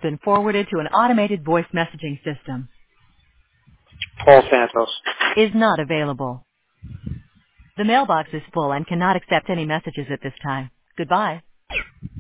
been forwarded to an automated voice messaging system. Paul Santos. Is not available. The mailbox is full and cannot accept any messages at this time. Goodbye.